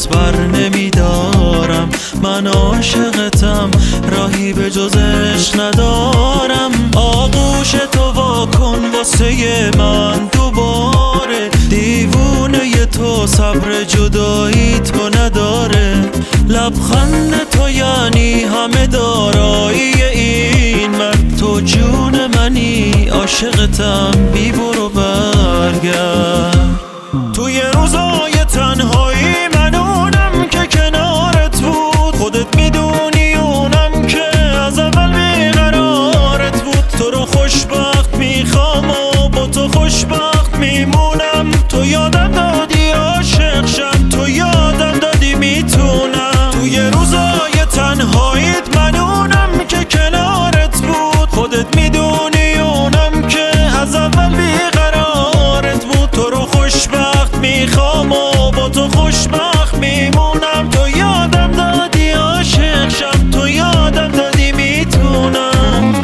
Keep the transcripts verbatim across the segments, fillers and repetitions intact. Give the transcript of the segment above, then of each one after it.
دست بر نمیدارم. من عاشقتم، راهی به جز عشق ندارم. آغوش تو وا کن واسه من دوباره، دیوونه تو صبر جدایی تو نداره. لبخند تو یعنی همه دارایی این مرد، تو جون منی عاشقتم بی برو برگرد. توی روزای تنهایی من اونم که کنارت بود، خودت میدونی اونم که از اول بیقرارت بود. تو رو خوشبخت میخوام و با تو خوشبخت میمونم. تو یادم دادی عاشق شم، تو یادم دادی میتونم. توی روزای تنهاییت من اونم که کنارت بود، خودت میدونی اونم که از اول بیقرارت بود. تو رو خوشبخت میخوام و با تو خوشبخت میمونم. تو یادم دادی عاشق شم، تو یادم دادی میتونم.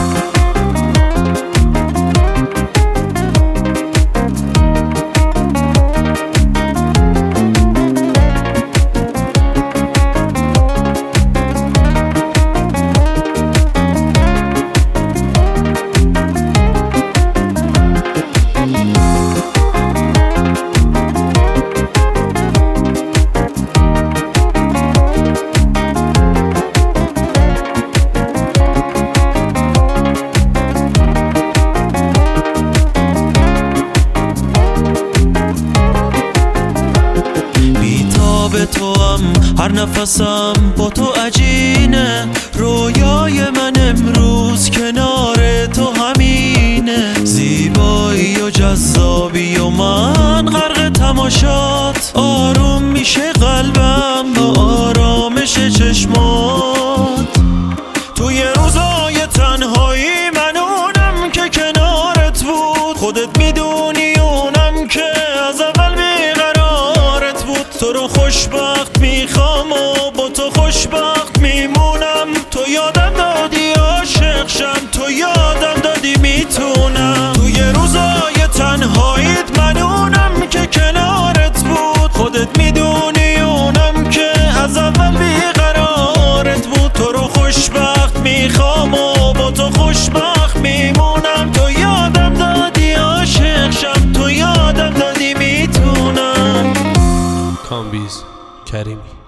به تو هم هر نفسم با تو عجینه. رویای من امروز کنار تو همینه، زیبایی و جذابی و من غرق تماشات. آروم میشه قلبم با آرامش چشمات. توی روزای تنهایی من اونم که کنارت بود، خودت میدونی اونم که از اول بیقرارت بود. تو رو خوشبخت میخوام و با تو خوشبخت میمونم. تو یادم دادی عاشق شم، تو یادم دادی میتونم. توی روزای تنهاییت من اونم که کنارت بود، خودت میدونی اونم که از اول بیقرارت بود. تو رو خوشبخت میخوام و با تو خوشبخت میمونم. تو یادم دادی عاشق شم، تو یادم دادی میتونم. کامبیز کریمی.